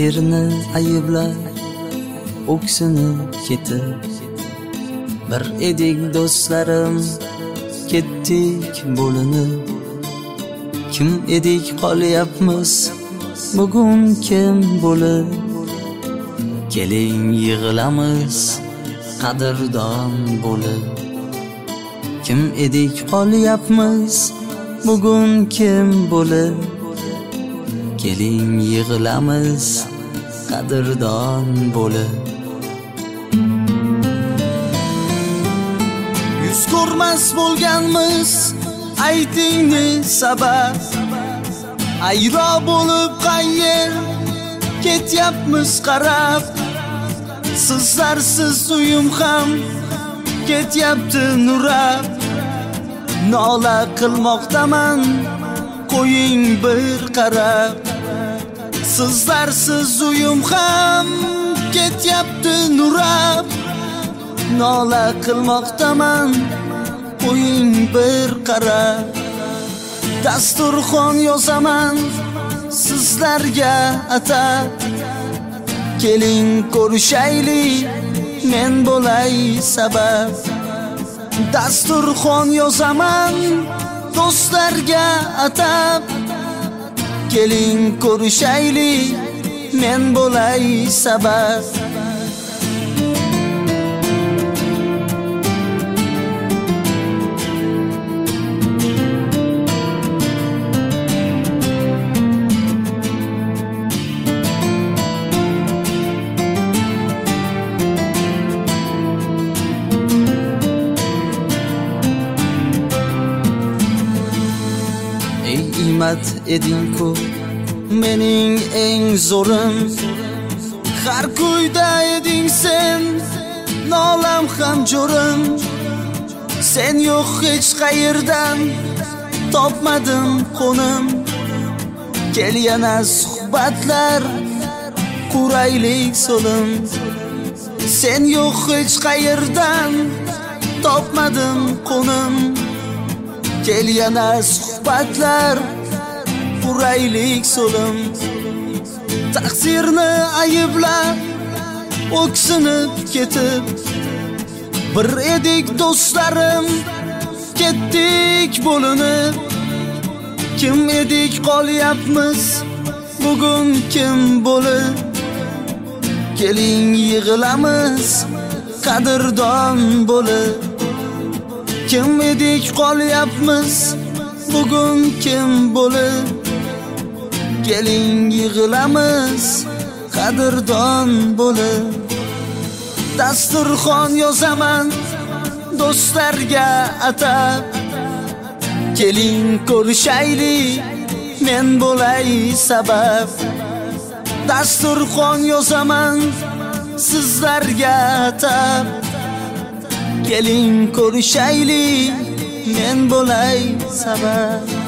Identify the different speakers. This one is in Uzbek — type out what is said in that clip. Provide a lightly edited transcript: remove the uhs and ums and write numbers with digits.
Speaker 1: taqdirni ayblab o'ksinib ketib, bir edik do'stlarim, ketdik bo'linib. Kim edik qolyapmiz bugun kim bo'lib? Keling yig'ilamiz qadrdon bo'lib. Kim edik qolyapmiz bugun kim bo'lib? Keling yig'ilamiz qadrdon bo'lib. Yuz ko'rmas bo'lganmiz, ayting ne sabab? Ayro bo'lib qayer ketyapmiz qarab. Sizlarsiz uyim ham ketyapti nurab. Nola qilmoqdaman, qo'ying bir qarab. Sizlarsiz uyim ham ketyapti nurab. Nola qilmoqdaman, qo'ying bir qarab. Dasturxon yozaman sizlarga atab. Keling ko'rishaylik, men bo'lay sabab. Dasturxon yozaman do'stlarga atab. Keling ko'rishaylik, men bo'lay sabab. Iymat eding-ku mening eng zo'rim. Har kuyda eding sen, nolam ham jo'rim. Sen yo'q hech qayerdan topmadim qo'nim. Kel yana suhbatlar quraylik so'lim. Sen yo'q hech qayerdan topmadim qo'nim. Kel yana suhbatlar quraylik so'lim. Taqdirni ayblab o'ksinib ketib, bir edik do'stlarim, ketdik bo'linib. Kim edik qolyapmiz bugun kim bo'lib? Keling yig'ilamiz qadrdon bo'lib. Kim edik qolyapmiz bugun kim bo'lib? Keling yig'ilamiz qadrdon bo'lib. Dasturxon yozaman do'stlarga atab. Keling ko'rishaylik, men bo'lay sabab. Dasturxon yozaman sizlarga atab. Keling ko'rishaylik, men bo'lay sabab.